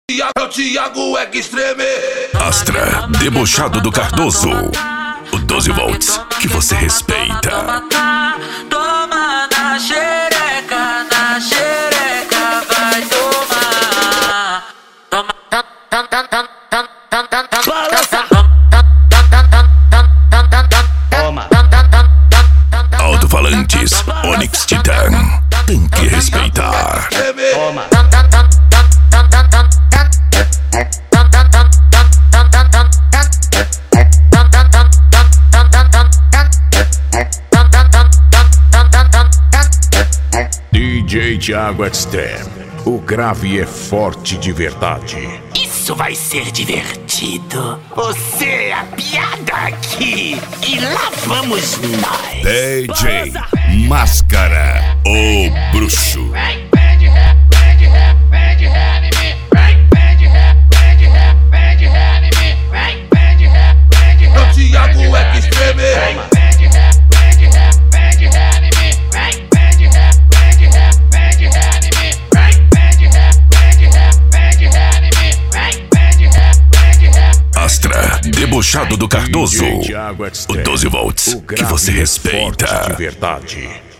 É o Thiago Extreme. Astra, debochado do Cardoso. O 12 volts que você respeita. Toma na xereca, vai tomar. Balança. Toma. Alto-falantes Onyx Titan. Tem que respeitar. Toma. DJ Thiago Extreme. O grave é forte de verdade. Isso vai ser divertido. Você é a piada aqui. E lá vamos nós. DJ Máscara, o bruxo. É o Thiago Extreme. Astra, debochado do Cardoso. DJ Thiago O Extreme. 12 volts O que você grave é forte respeita. de verdade.